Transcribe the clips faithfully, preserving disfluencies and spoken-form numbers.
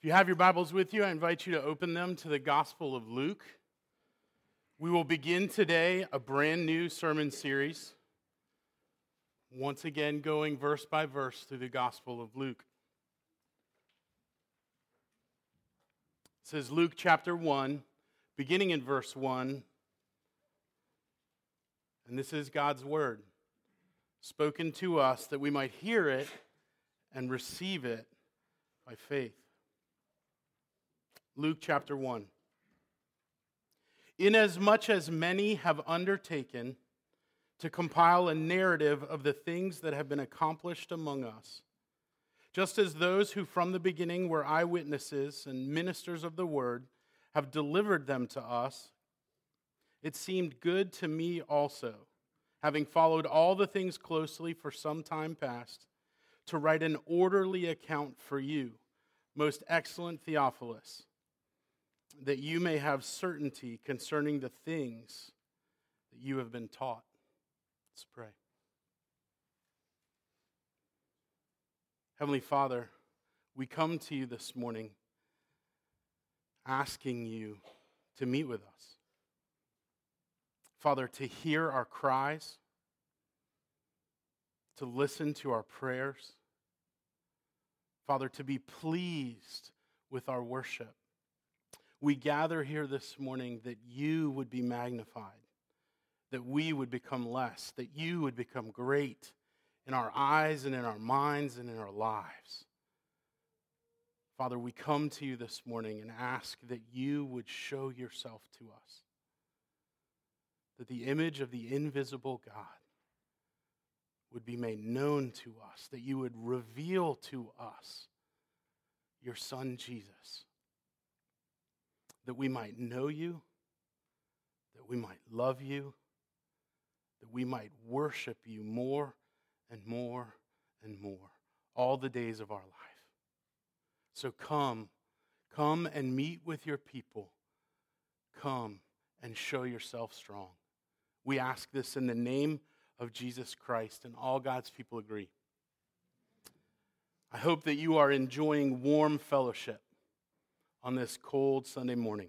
If you have your Bibles with you, I invite you to open them to the Gospel of Luke. We will begin today a brand new sermon series, once again going verse by verse through the Gospel of Luke. It says Luke chapter one, beginning in verse one, and this is God's word, spoken to us that we might hear it and receive it by faith. Luke chapter one. Inasmuch as many have undertaken to compile a narrative of the things that have been accomplished among us, just as those who from the beginning were eyewitnesses and ministers of the word have delivered them to us, it seemed good to me also, having followed all the things closely for some time past, to write an orderly account for you, most excellent Theophilus, that you may have certainty concerning the things that you have been taught. Let's pray. Heavenly Father, we come to you this morning asking you to meet with us. Father, to hear our cries, to listen to our prayers. Father, to be pleased with our worship. We gather here this morning that you would be magnified, that we would become less, that you would become great in our eyes and in our minds and in our lives. Father, we come to you this morning and ask that you would show yourself to us, that the image of the invisible God would be made known to us, that you would reveal to us your Son Jesus, that we might know you, that we might love you, that we might worship you more and more and more all the days of our life. So come, come and meet with your people. Come and show yourself strong. We ask this in the name of Jesus Christ, and all God's people agree. I hope that you are enjoying warm fellowship on this cold Sunday morning.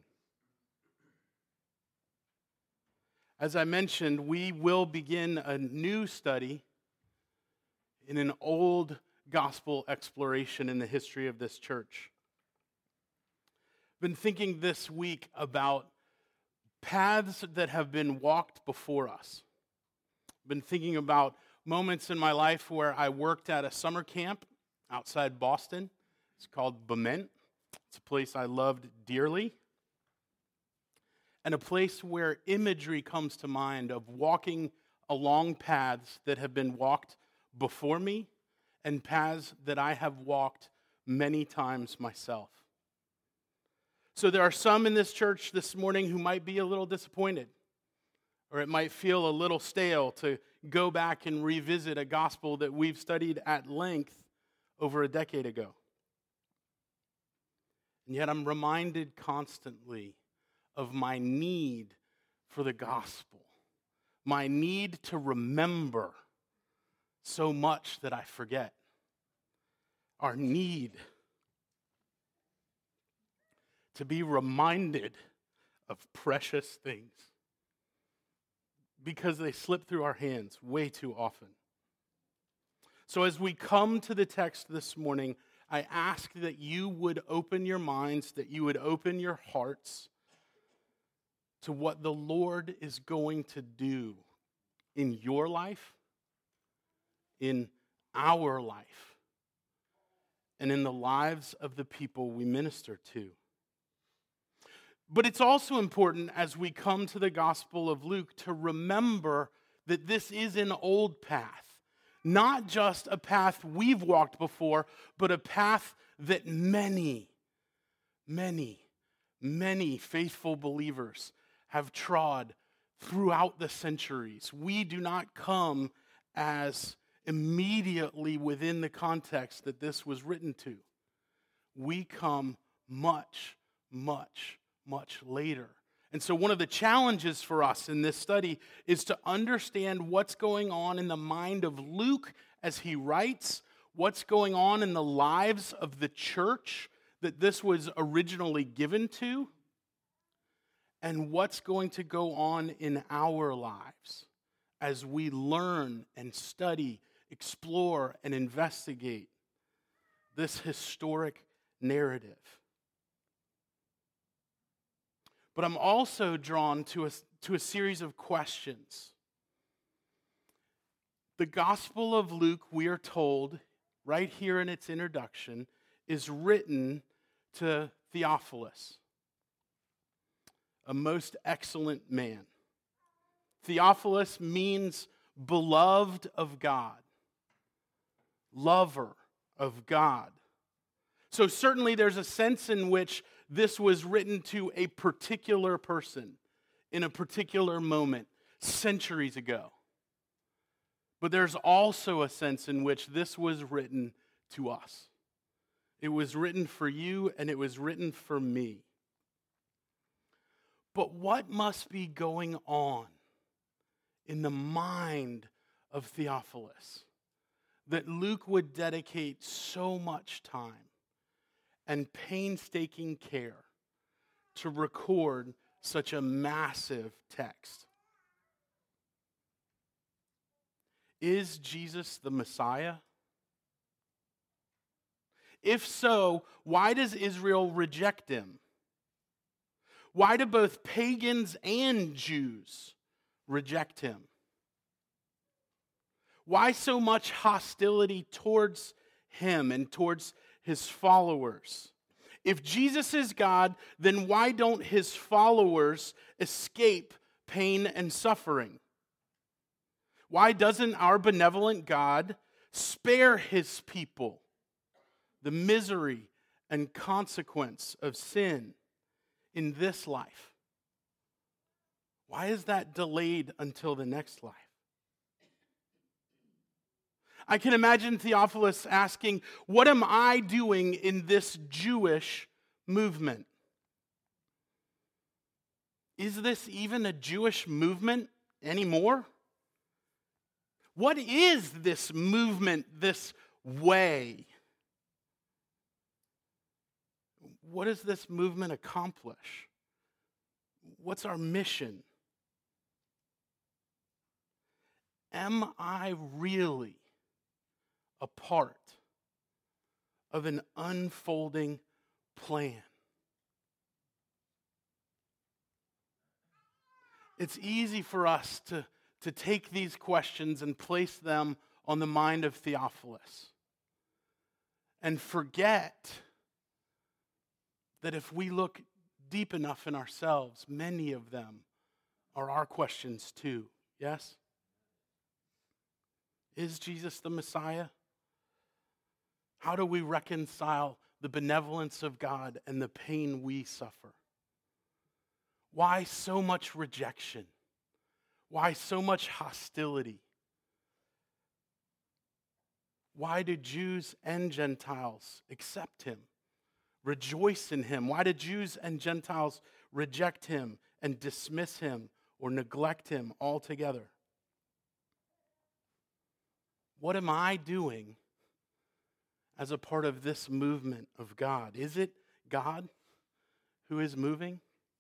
As I mentioned, we will begin a new study in an old gospel exploration in the history of this church. I've been thinking this week about paths that have been walked before us. I've been thinking about moments in my life where I worked at a summer camp outside Boston. It's called Bement. It's a place I loved dearly, and a place where imagery comes to mind of walking along paths that have been walked before me and paths that I have walked many times myself. So there are some in this church this morning who might be a little disappointed, or it might feel a little stale to go back and revisit a gospel that we've studied at length over a decade ago. And yet I'm reminded constantly of my need for the gospel, my need to remember so much that I forget, our need to be reminded of precious things because they slip through our hands way too often. So as we come to the text this morning, I ask that you would open your minds, that you would open your hearts to what the Lord is going to do in your life, in our life, and in the lives of the people we minister to. But it's also important as we come to the Gospel of Luke to remember that this is an old path. Not just a path we've walked before, but a path that many, many, many faithful believers have trod throughout the centuries. We do not come as immediately within the context that this was written to. We come much, much, much later. And so one of the challenges for us in this study is to understand what's going on in the mind of Luke as he writes, what's going on in the lives of the church that this was originally given to and what's going to go on in our lives as we learn and study, explore, and investigate this historic narrative. But I'm also drawn to a, to a series of questions. The Gospel of Luke, we are told, right here in its introduction, is written to Theophilus, a most excellent man. Theophilus means beloved of God, lover of God. So certainly there's a sense in which this was written to a particular person in a particular moment, centuries ago. But there's also a sense in which this was written to us. It was written for you and it was written for me. But what must be going on in the mind of Theophilus that Luke would dedicate so much time and painstaking care to record such a massive text? Is Jesus the Messiah? If so, why does Israel reject him? Why do both pagans and Jews reject him? Why so much hostility towards him and towards his followers? If Jesus is God, then why don't his followers escape pain and suffering? Why doesn't our benevolent God spare his people the misery and consequence of sin in this life? Why is that delayed until the next life? I can imagine Theophilus asking, what am I doing in this Jewish movement? Is this even a Jewish movement anymore? What is this movement, this way? What does this movement accomplish? What's our mission? Am I really a part of an unfolding plan? It's easy for us to, to take these questions and place them on the mind of Theophilus and forget that if we look deep enough in ourselves, many of them are our questions too. Yes? Is Jesus the Messiah? How do we reconcile the benevolence of God and the pain we suffer? Why so much rejection? Why so much hostility? Why do Jews and Gentiles accept him, rejoice in him? Why do Jews and Gentiles reject him and dismiss him or neglect him altogether? What am I doing as a part of this movement of God? Is it God who is moving?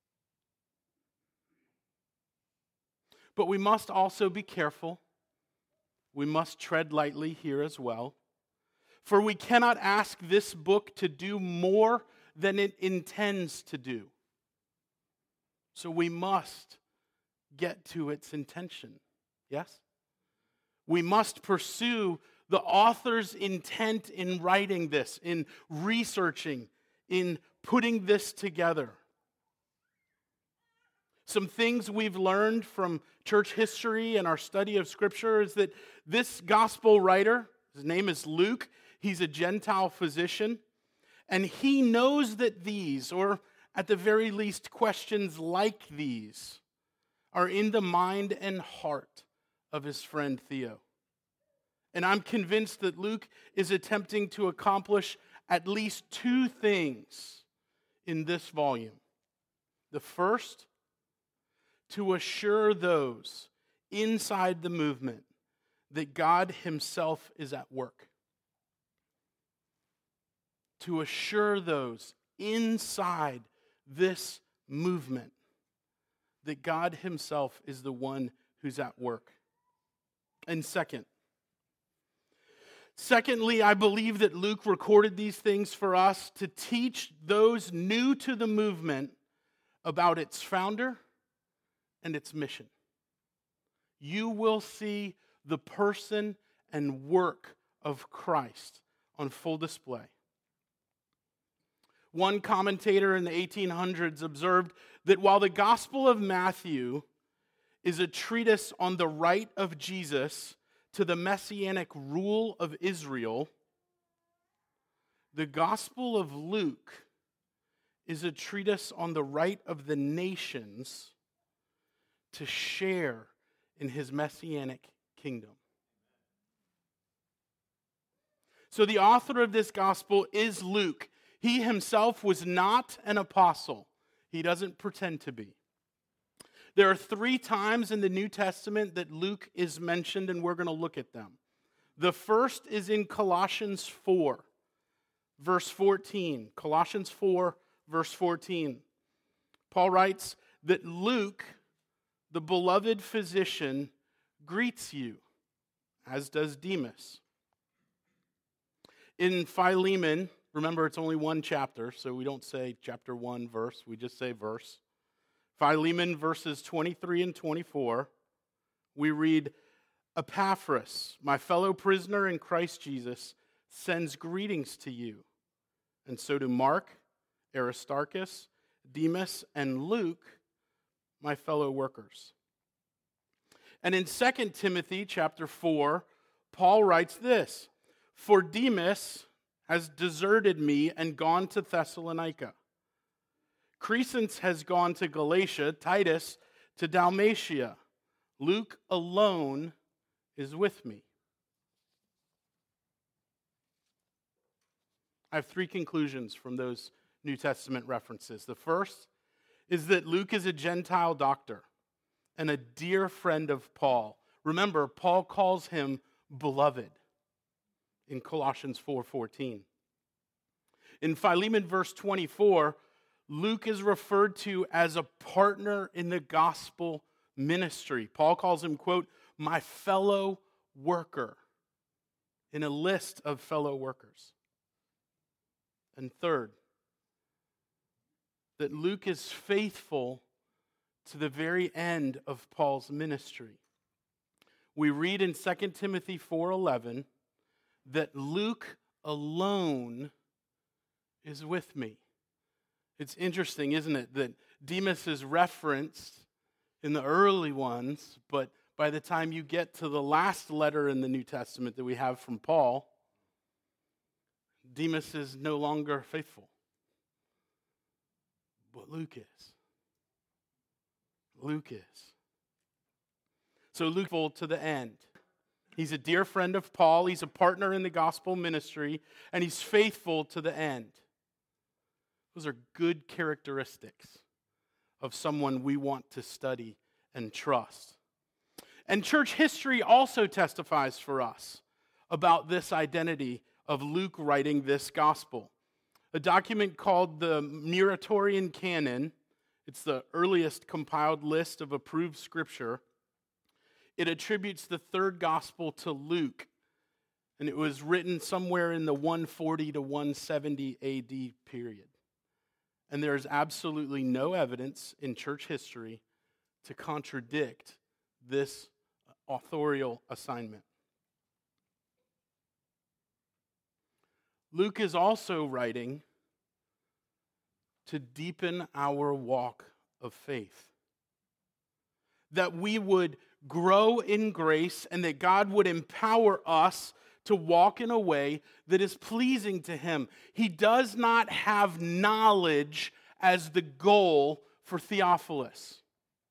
But we must also be careful. We must tread lightly here as well. For we cannot ask this book to do more than it intends to do. So we must get to its intention. Yes? We must pursue the author's intent in writing this, in researching, in putting this together. Some things we've learned from church history and our study of Scripture is that this gospel writer, his name is Luke, he's a Gentile physician, and he knows that these, or at the very least questions like these, are in the mind and heart of his friend Theo. And I'm convinced that Luke is attempting to accomplish at least two things in this volume. The first, to assure those inside the movement that God himself is at work. to assure those inside this movement that God himself is the one who's at work. And second, secondly, I believe that Luke recorded these things for us to teach those new to the movement about its founder and its mission. You will see the person and work of Christ on full display. One commentator in the eighteen hundreds observed that while the Gospel of Matthew is a treatise on the right of Jesus to the messianic rule of Israel, the Gospel of Luke is a treatise on the right of the nations to share in his messianic kingdom. So the author of this gospel is Luke. He himself was not an apostle. He doesn't pretend to be. There are three times in the New Testament that Luke is mentioned, and we're going to look at them. The first is in Colossians four, verse fourteen. Colossians four, verse fourteen. Paul writes that Luke, the beloved physician, greets you, as does Demas. In Philemon, remember it's only one chapter, so we don't say chapter one verse, we just say verse. Philemon verses twenty-three and twenty-four, we read, Epaphras, my fellow prisoner in Christ Jesus, sends greetings to you. And so do Mark, Aristarchus, Demas, and Luke, my fellow workers. And in Second Timothy chapter four, Paul writes this, For Demas has deserted me and gone to Thessalonica. Crescens has gone to Galatia, Titus to Dalmatia. Luke alone is with me. I have three conclusions from those New Testament references. The first is that Luke is a Gentile doctor and a dear friend of Paul. Remember, Paul calls him beloved in Colossians four fourteen. In Philemon verse twenty-four, Luke is referred to as a partner in the gospel ministry. Paul calls him, quote, my fellow worker, in a list of fellow workers. And third, that Luke is faithful to the very end of Paul's ministry. We read in Second Timothy four eleven that Luke alone is with me. It's interesting, isn't it, that Demas is referenced in the early ones, but by the time you get to the last letter in the New Testament that we have from Paul, Demas is no longer faithful. But Luke is. Luke is. So Luke faithful to the end. He's a dear friend of Paul. He's a partner in the gospel ministry, and he's faithful to the end. Those are good characteristics of someone we want to study and trust. And church history also testifies for us about this identity of Luke writing this gospel. A document called the Muratorian Canon, it's the earliest compiled list of approved scripture. It attributes the third gospel to Luke, and it was written somewhere in the one forty to one seventy A D period. And there is absolutely no evidence in church history to contradict this authorial assignment. Luke is also writing to deepen our walk of faith. That we would grow in grace and that God would empower us to walk in a way that is pleasing to Him. He does not have knowledge as the goal for Theophilus,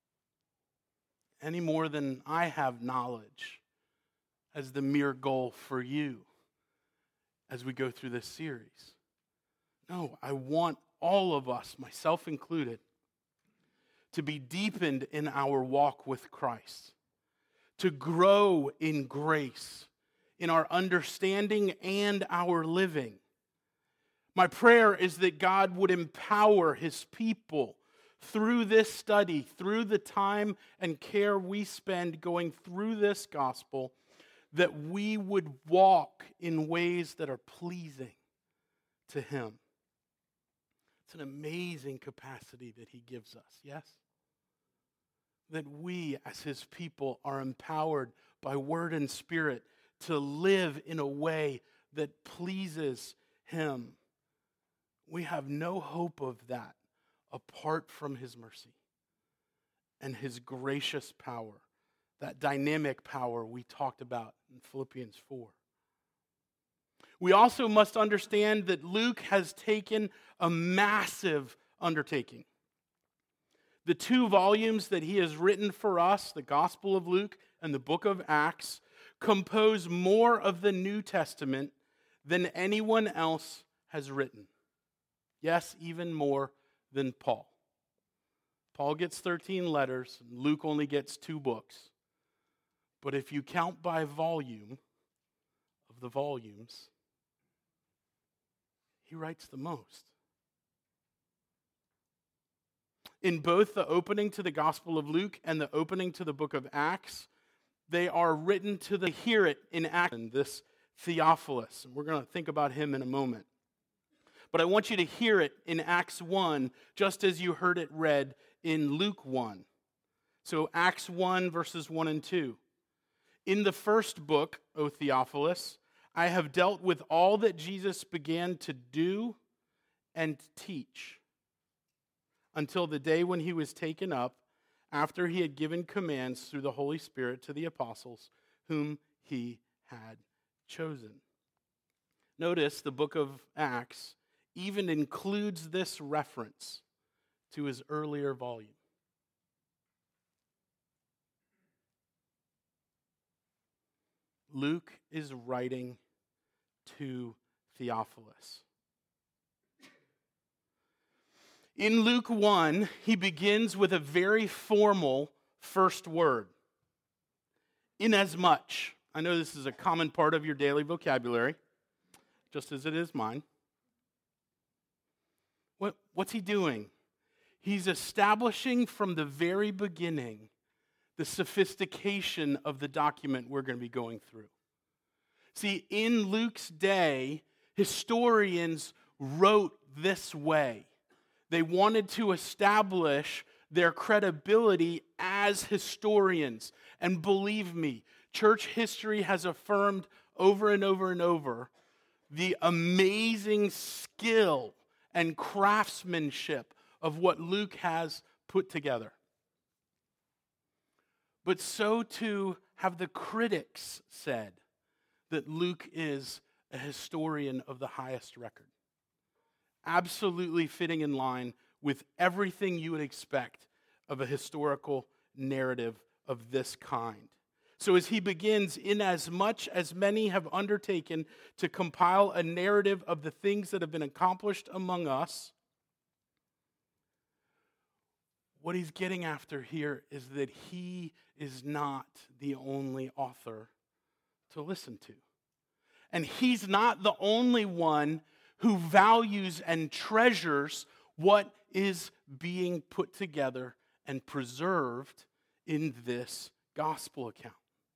any more than I have knowledge as the mere goal for you as we go through this series. No, I want all of us, myself included, to be deepened in our walk with Christ, to grow in grace, in our understanding and our living. My prayer is that God would empower his people through this study, through the time and care we spend going through this gospel, that we would walk in ways that are pleasing to him. It's an amazing capacity that he gives us, yes? That we, as his people, are empowered by word and spirit to live in a way that pleases him. We have no hope of that apart from his mercy and his gracious power, that dynamic power we talked about in Philippians four. We also must understand that Luke has taken a massive undertaking. The two volumes that he has written for us, the Gospel of Luke and the book of Acts, compose more of the New Testament than anyone else has written. Yes, even more than Paul. Paul gets thirteen letters, and Luke only gets two books. But if you count by volume of the volumes, he writes the most. In both the opening to the Gospel of Luke and the opening to the book of Acts, they are written to the hear it in action, this Theophilus. And we're going to think about him in a moment. But I want you to hear it in Acts one, just as you heard it read in Luke one. So Acts one, verses one and two. In the first book, O Theophilus, I have dealt with all that Jesus began to do and teach until the day when he was taken up, after he had given commands through the Holy Spirit to the apostles whom he had chosen. Notice the book of Acts even includes this reference to his earlier volume. Luke is writing to Theophilus. In Luke one, he begins with a very formal first word. Inasmuch. I know this is a common part of your daily vocabulary, just as it is mine. What, what's he doing? He's establishing from the very beginning the sophistication of the document we're going to be going through. See, in Luke's day, historians wrote this way. They wanted to establish their credibility as historians. And believe me, church history has affirmed over and over and over the amazing skill and craftsmanship of what Luke has put together. But so too have the critics said that Luke is a historian of the highest record. Absolutely fitting in line with everything you would expect of a historical narrative of this kind. So as he begins, inasmuch as many have undertaken to compile a narrative of the things that have been accomplished among us, what he's getting after here is that he is not the only author to listen to. And he's not the only one who values and treasures what is being put together and preserved in this gospel account.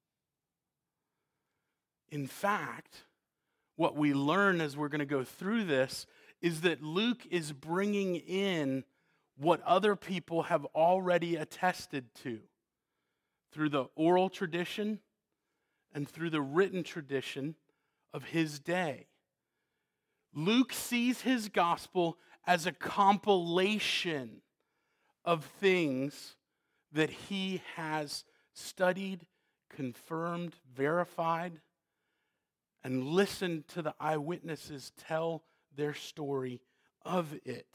In fact, what we learn as we're going to go through this is that Luke is bringing in what other people have already attested to through the oral tradition and through the written tradition of his day. Luke sees his gospel as a compilation of things that he has studied, confirmed, verified, and listened to the eyewitnesses tell their story of it.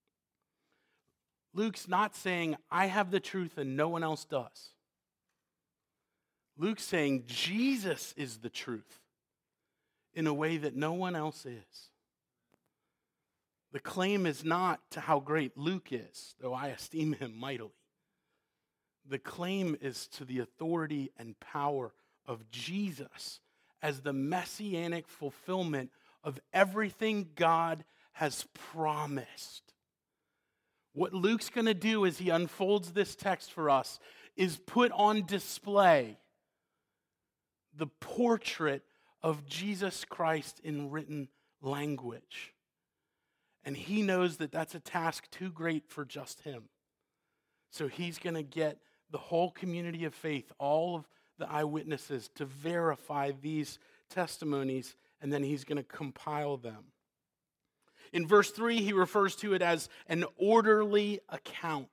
Luke's not saying, I have the truth and no one else does. Luke's saying, Jesus is the truth in a way that no one else is. The claim is not to how great Luke is, though I esteem him mightily. The claim is to the authority and power of Jesus as the messianic fulfillment of everything God has promised. What Luke's going to do as he unfolds this text for us is put on display the portrait of Jesus Christ in written language. And he knows that that's a task too great for just him. So he's going to get the whole community of faith, all of the eyewitnesses, to verify these testimonies, and then he's going to compile them. In verse three, he refers to it as an orderly account.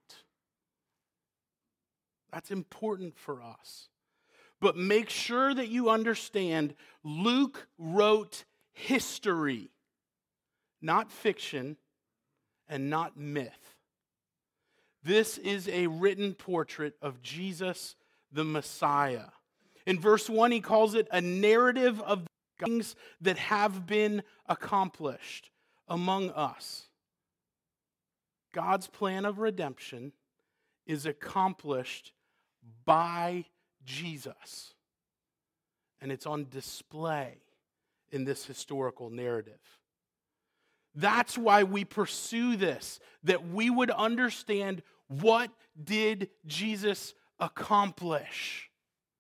That's important for us. But make sure that you understand Luke wrote history, not fiction and not myth. This is a written portrait of Jesus the Messiah. In verse one, he calls it a narrative of the things that have been accomplished among us. God's plan of redemption is accomplished by Jesus. And it's on display in this historical narrative. That's why we pursue this, that we would understand what did Jesus accomplish.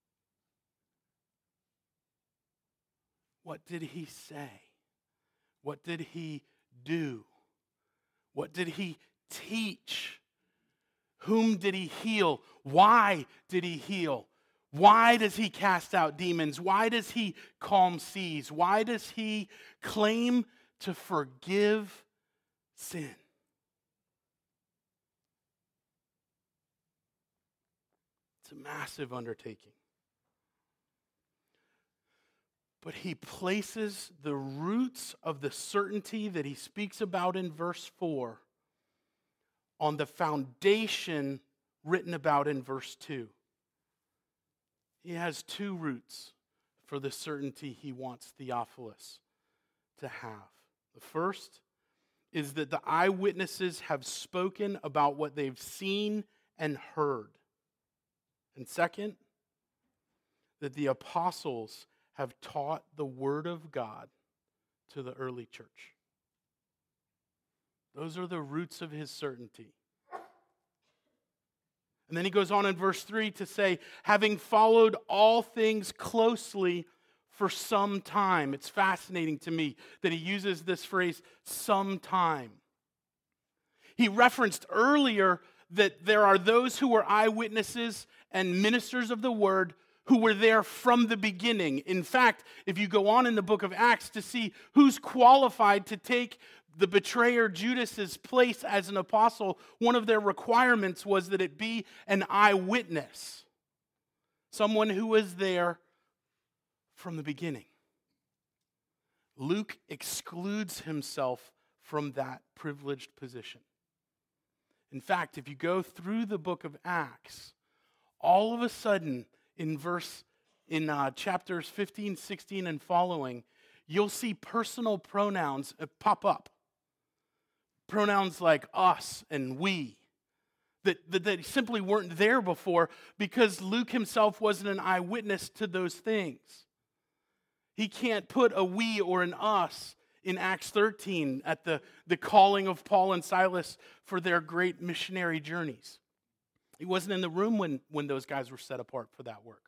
What did he say? What did he do? What did he teach? Whom did he heal? Why did he heal? Why does he cast out demons? Why does he calm seas? Why does he claim to forgive sin? It's a massive undertaking. But he places the roots of the certainty that he speaks about in verse four on the foundation written about in verse two. He has two roots for the certainty he wants Theophilus to have. The first is that the eyewitnesses have spoken about what they've seen and heard. And second, that the apostles have taught the Word of God to the early church. Those are the roots of his certainty. And then he goes on in verse three to say, having followed all things closely for some time. It's fascinating to me that he uses this phrase, some time. He referenced earlier that there are those who were eyewitnesses and ministers of the word who were there from the beginning. In fact, if you go on in the book of Acts to see who's qualified to take the betrayer Judas's place as an apostle, one of their requirements was that it be an eyewitness. Someone who was there from the beginning. Luke excludes himself from that privileged position. In fact, if you go through the book of Acts, all of a sudden in verse in uh, chapters fifteen, sixteen, and following, you'll see personal pronouns pop up. Pronouns like us and we, that, that, that simply weren't there before because Luke himself wasn't an eyewitness to those things. He can't put a we or an us in Acts thirteen at the, the calling of Paul and Silas for their great missionary journeys. He wasn't in the room when, when those guys were set apart for that work.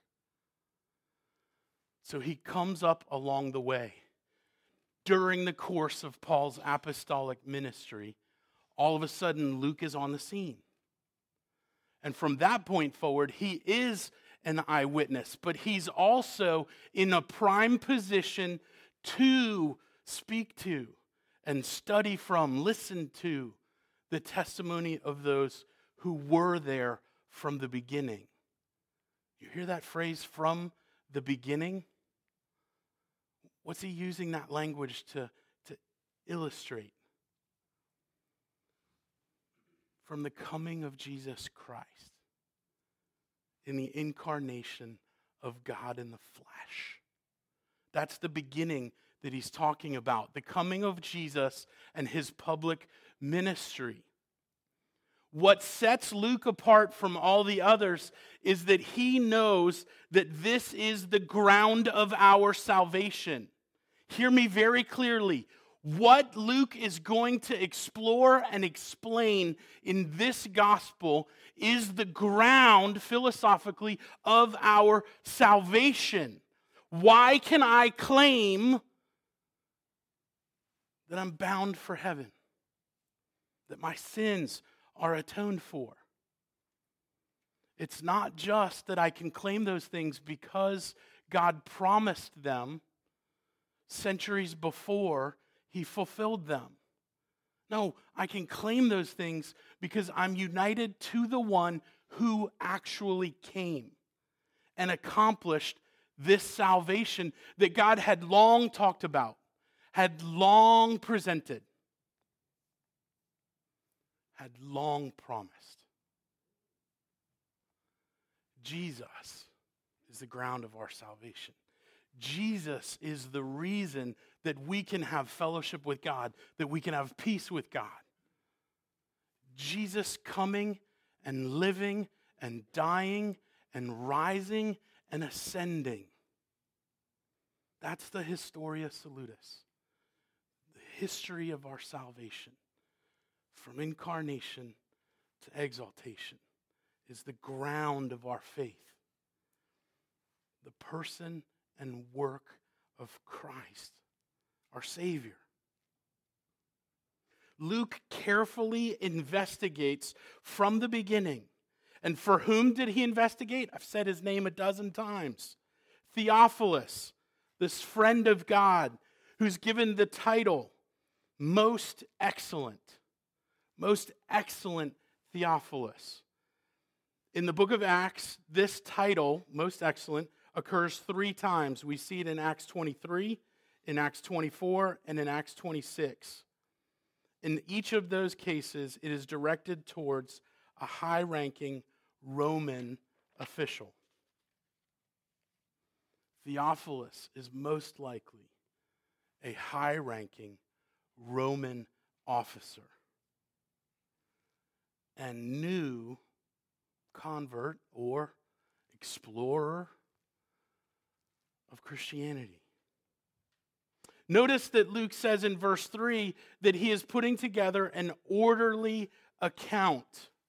So he comes up along the way. During the course of Paul's apostolic ministry, all of a sudden Luke is on the scene. And from that point forward, he is an eyewitness, but he's also in a prime position to speak to and study from, listen to the testimony of those who were there from the beginning. You hear that phrase, from the beginning? What's he using that language to, to illustrate? From the coming of Jesus Christ in the incarnation of God in the flesh. That's the beginning that he's talking about. The coming of Jesus and his public ministry. What sets Luke apart from all the others is that he knows that this is the ground of our salvation. Hear me very clearly. What Luke is going to explore and explain in this gospel is the ground, philosophically, of our salvation. Why can I claim that I'm bound for heaven? That my sins are atoned for? It's not just that I can claim those things because God promised them centuries before He fulfilled them. No, I can claim those things because I'm united to the one who actually came and accomplished this salvation that God had long talked about, had long presented, had long promised. Jesus is the ground of our salvation. Jesus is the reason that we can have fellowship with God, that we can have peace with God. Jesus coming and living and dying and rising and ascending. That's the Historia Salutis, the history of our salvation. From incarnation to exaltation is the ground of our faith. The person and work of Christ, our Savior. Luke carefully investigates from the beginning. And for whom did he investigate? I've said his name a dozen times. Theophilus, this friend of God, who's given the title Most Excellent. Most Excellent Theophilus. In the book of Acts, this title, Most Excellent, occurs three times. We see it in Acts twenty-three, in Acts twenty-four, and in Acts twenty-six. In each of those cases, it is directed towards a high-ranking Roman official. Theophilus is most likely a high-ranking Roman officer and new convert or explorer of Christianity. Notice that Luke says in verse three that he is putting together an orderly account.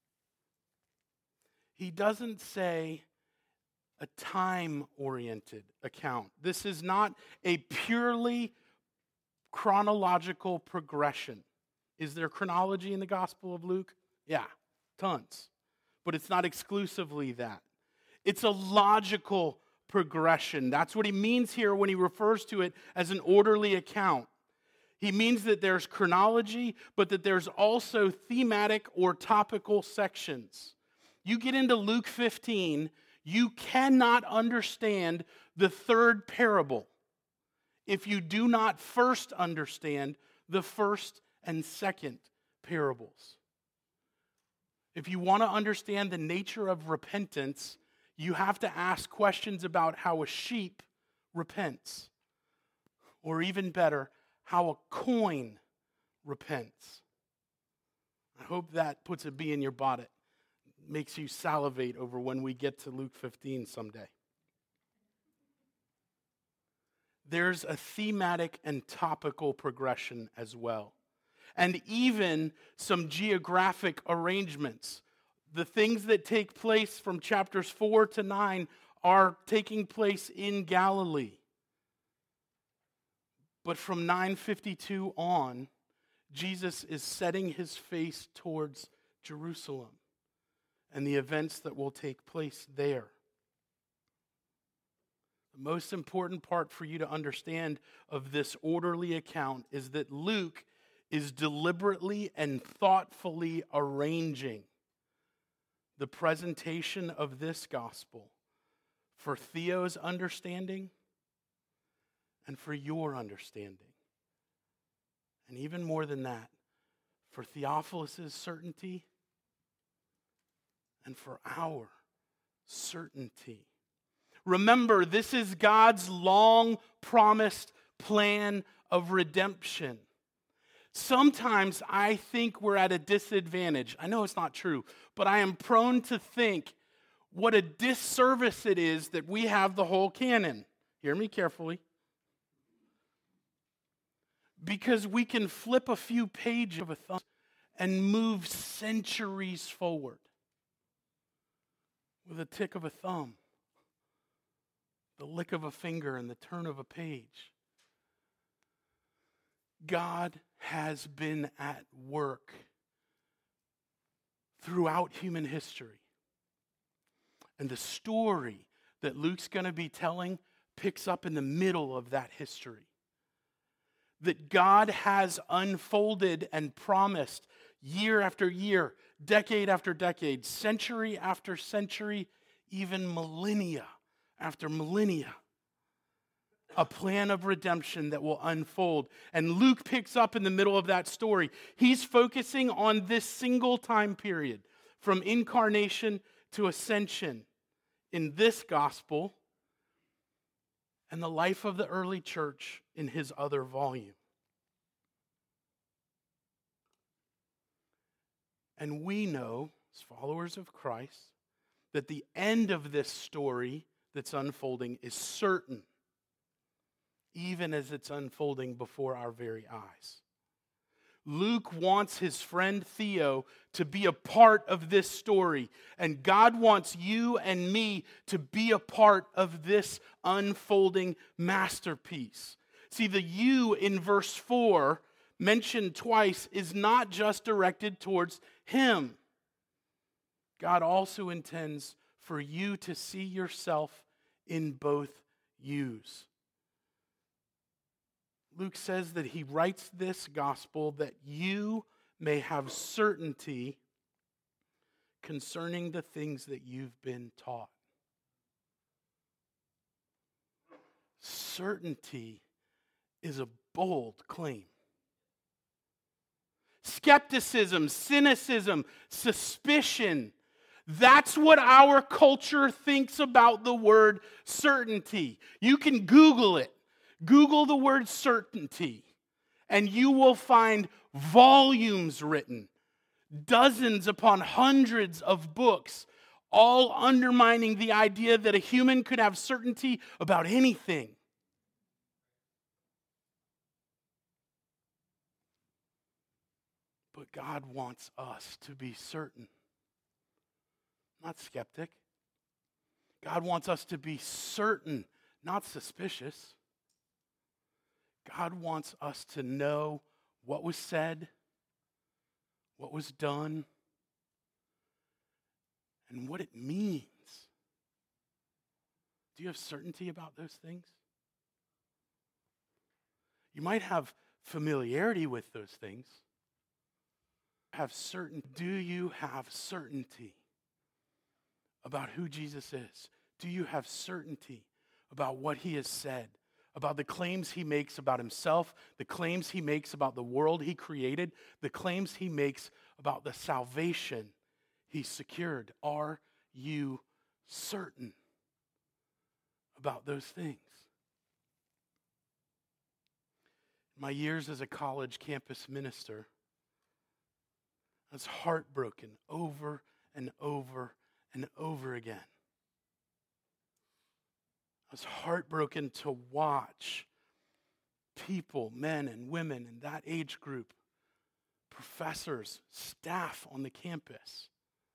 He doesn't say a time-oriented account. This is not a purely chronological progression. Is there chronology in the Gospel of Luke? Yeah, tons. But it's not exclusively that. It's a logical progression. That's what he means here when he refers to it as an orderly account. He means that there's chronology, but that there's also thematic or topical sections. You get into Luke fifteen, you cannot understand the third parable if you do not first understand the first and second parables. If you want to understand the nature of repentance, you have to ask questions about how a sheep repents. Or even better, how a coin repents. I hope that puts a bee in your bonnet. Makes you salivate over when we get to Luke fifteen someday. There's a thematic and topical progression as well. And even some geographic arrangements. The things that take place from chapters four to nine are taking place in Galilee. But from nine fifty-two on, Jesus is setting his face towards Jerusalem and the events that will take place there. The most important part for you to understand of this orderly account is that Luke is deliberately and thoughtfully arranging the presentation of this gospel for Theo's understanding and for your understanding. And even more than that, for Theophilus' certainty and for our certainty. Remember, this is God's long-promised plan of redemption. Sometimes I think we're at a disadvantage. I know it's not true, but I am prone to think what a disservice it is that we have the whole canon. Hear me carefully. Because we can flip a few pages of a thumb and move centuries forward with a tick of a thumb, the lick of a finger, and the turn of a page. God has been at work throughout human history. And the story that Luke's going to be telling picks up in the middle of that history. That God has unfolded and promised year after year, decade after decade, century after century, even millennia after millennia. A plan of redemption that will unfold. And Luke picks up in the middle of that story. He's focusing on this single time period, from incarnation to ascension, in this gospel, and the life of the early church in his other volume. And we know, as followers of Christ, that the end of this story that's unfolding is certain, even as it's unfolding before our very eyes. Luke wants his friend Theo to be a part of this story, and God wants you and me to be a part of this unfolding masterpiece. See, the you in verse four, mentioned twice, is not just directed towards him. God also intends for you to see yourself in both yous. Luke says that he writes this gospel that you may have certainty concerning the things that you've been taught. Certainty is a bold claim. Skepticism, cynicism, suspicion, that's what our culture thinks about the word certainty. You can Google it. Google the word certainty, and you will find volumes written, dozens upon hundreds of books, all undermining the idea that a human could have certainty about anything. But God wants us to be certain, not skeptic. God wants us to be certain, not suspicious. God wants us to know what was said, what was done, and what it means. Do you have certainty about those things? You might have familiarity with those things. Have certain, do you have certainty about who Jesus is? Do you have certainty about what he has said? About the claims he makes about himself, the claims he makes about the world he created, the claims he makes about the salvation he secured. Are you certain about those things? In my years as a college campus minister, I was heartbroken over and over and over again. I was heartbroken to watch people, men and women in that age group, professors, staff on the campus,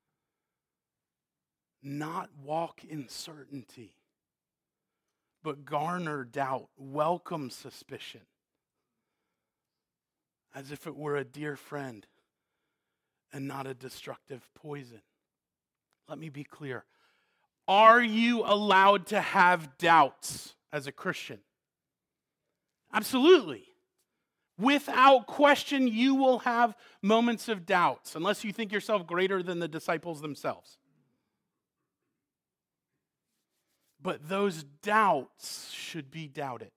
not walk in certainty, but garner doubt, welcome suspicion, as if it were a dear friend and not a destructive poison. Let me be clear. Are you allowed to have doubts as a Christian? Absolutely. Without question, you will have moments of doubts, unless you think yourself greater than the disciples themselves. But those doubts should be doubted.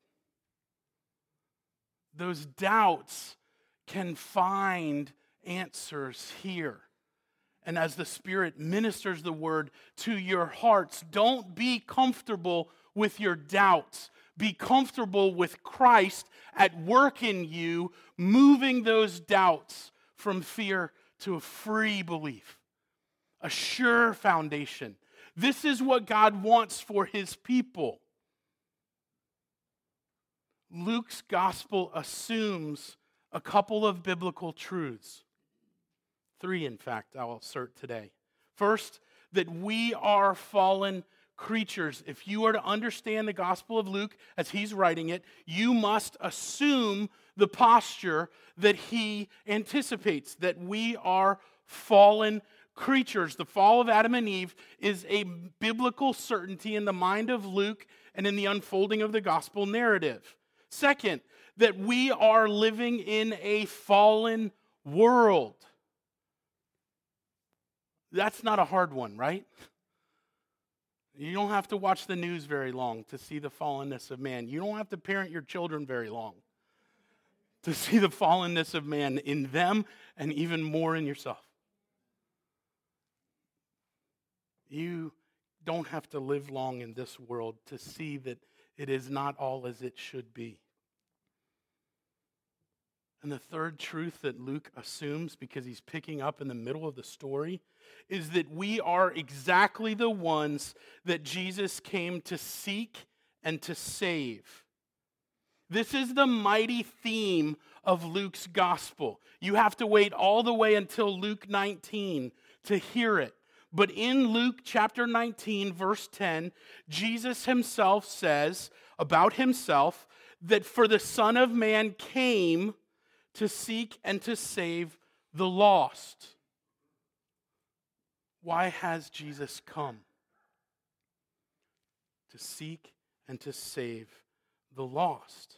Those doubts can find answers here. And as the Spirit ministers the word to your hearts, don't be comfortable with your doubts. Be comfortable with Christ at work in you, moving those doubts from fear to a free belief, a sure foundation. This is what God wants for his people. Luke's gospel assumes a couple of biblical truths. Three, in fact, I'll assert today. First, that we are fallen creatures. If you are to understand the Gospel of Luke as he's writing it, you must assume the posture that he anticipates, that we are fallen creatures. The fall of Adam and Eve is a biblical certainty in the mind of Luke and in the unfolding of the gospel narrative. Second, that we are living in a fallen world. That's not a hard one, right? You don't have to watch the news very long to see the fallenness of man. You don't have to parent your children very long to see the fallenness of man in them and even more in yourself. You don't have to live long in this world to see that it is not all as it should be. And the third truth that Luke assumes, because he's picking up in the middle of the story, is that we are exactly the ones that Jesus came to seek and to save. This is the mighty theme of Luke's gospel. You have to wait all the way until Luke nineteen to hear it. But in Luke chapter nineteen, verse ten, Jesus himself says about himself that for the Son of Man came to seek and to save the lost. Why has Jesus come? To seek and to save the lost.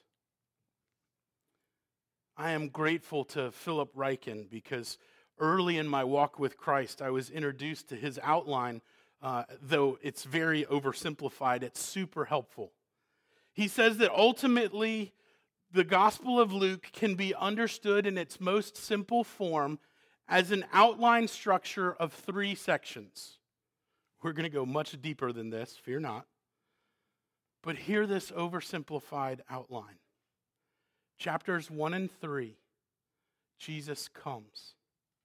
I am grateful to Philip Ryken because early in my walk with Christ, I was introduced to his outline, uh, though it's very oversimplified, it's super helpful. He says that ultimately, the Gospel of Luke can be understood in its most simple form as an outline structure of three sections. We're going to go much deeper than this, fear not. But hear this oversimplified outline. Chapters one and three, Jesus comes.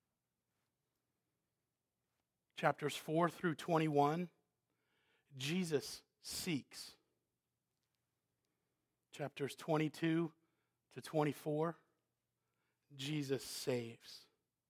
Chapters four through twenty-one, Jesus seeks. Chapters twenty-two to twenty-four, Jesus saves.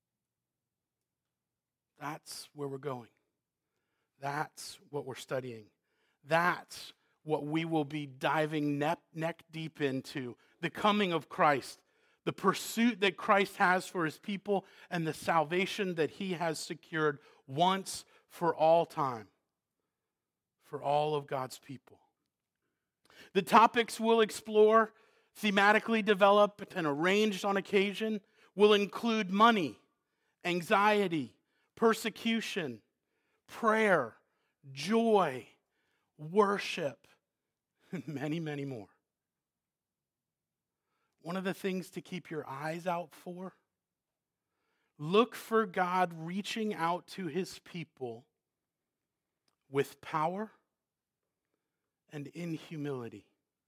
That's where we're going. That's what we're studying. That's what we will be diving neck, neck deep into. The coming of Christ, the pursuit that Christ has for his people, and the salvation that he has secured once for all time, for all of God's people. The topics we'll explore, thematically developed and arranged on occasion, will include money, anxiety, persecution, prayer, joy, worship, and many, many more. One of the things to keep your eyes out for, look for God reaching out to his people with power and in humility.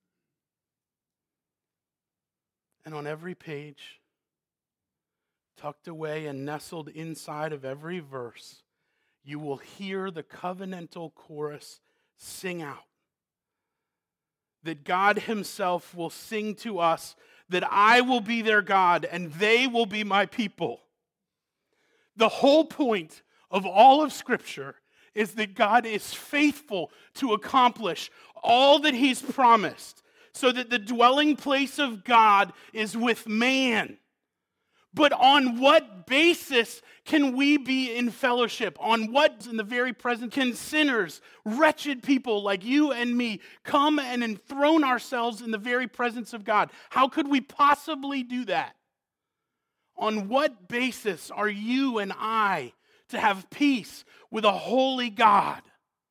And on every page, tucked away and nestled inside of every verse, you will hear the covenantal chorus sing out. That God himself will sing to us that I will be their God and they will be my people. The whole point of all of Scripture is that God is faithful to accomplish all that he's promised, so that the dwelling place of God is with man. But on what basis can we be in fellowship? On what, in the very present, can sinners, wretched people like you and me, come and enthrone ourselves in the very presence of God? How could we possibly do that? On what basis are you and I to have peace with a holy God?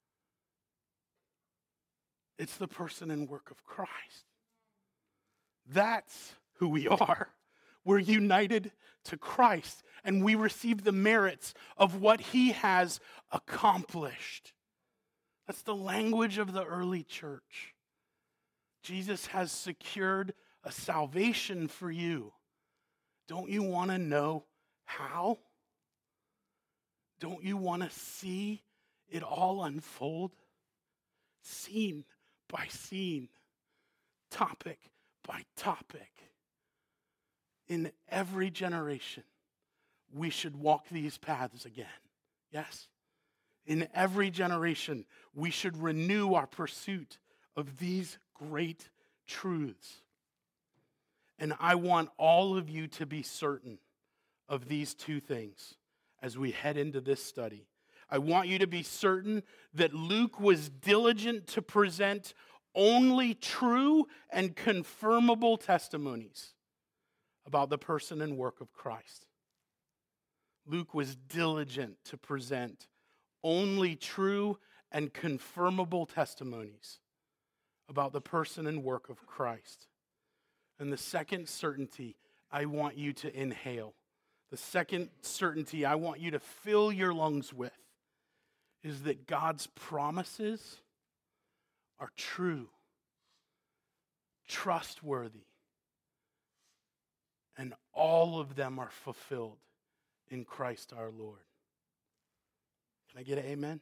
It's the person and work of Christ. That's who we are. We're united to Christ, and we receive the merits of what he has accomplished. That's the language of the early church. Jesus has secured a salvation for you. Don't you want to know how? Don't you want to see it all unfold? Scene by scene, topic by topic. In every generation, we should walk these paths again. Yes? In every generation, we should renew our pursuit of these great truths. And I want all of you to be certain of these two things as we head into this study. I want you to be certain that Luke was diligent to present only true and confirmable testimonies about the person and work of Christ. Luke was diligent to present only true and confirmable testimonies about the person and work of Christ. And the second certainty I want you to inhale, the second certainty I want you to fill your lungs with, is that God's promises are true, trustworthy, and all of them are fulfilled in Christ our Lord. Can I get an amen?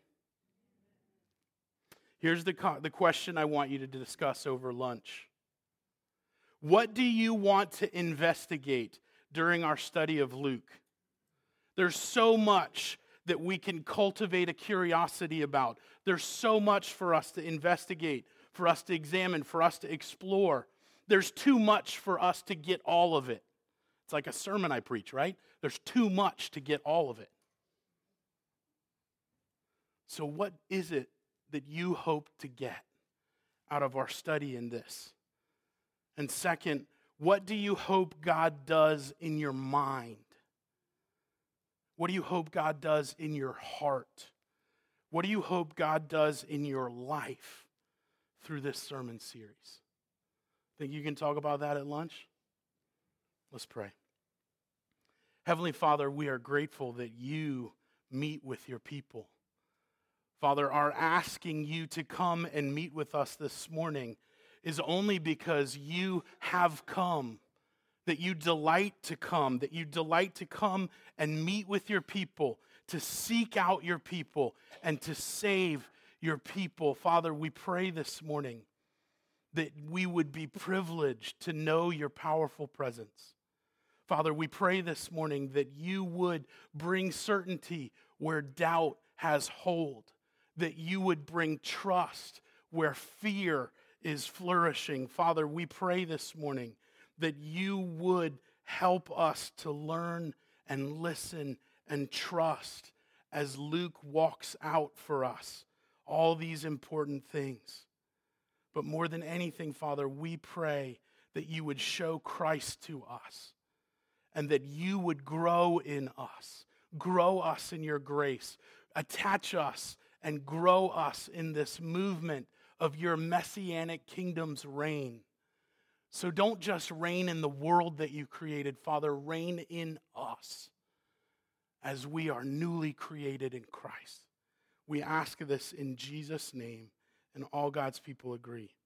Here's the, co- the question I want you to discuss over lunch. What do you want to investigate during our study of Luke? There's so much that we can cultivate a curiosity about. There's so much for us to investigate, for us to examine, for us to explore. There's too much for us to get all of it. It's like a sermon I preach, right? There's too much to get all of it. So what is it that you hope to get out of our study in this? And second, what do you hope God does in your mind? What do you hope God does in your heart? What do you hope God does in your life through this sermon series? Think you can talk about that at lunch? Let's pray. Heavenly Father, we are grateful that you meet with your people. Father, our asking you to come and meet with us this morning is only because you have come, that you delight to come, that you delight to come and meet with your people, to seek out your people, and to save your people. Father, we pray this morning that we would be privileged to know your powerful presence. Father, we pray this morning that you would bring certainty where doubt has hold, that you would bring trust where fear is flourishing. Father, we pray this morning that you would help us to learn and listen and trust as Luke walks out for us all these important things. But more than anything, Father, we pray that you would show Christ to us and that you would grow in us, grow us in your grace, attach us and grow us in this movement of your messianic kingdom's reign. So don't just reign in the world that you created, Father, reign in us as we are newly created in Christ. We ask this in Jesus' name, and all God's people agree.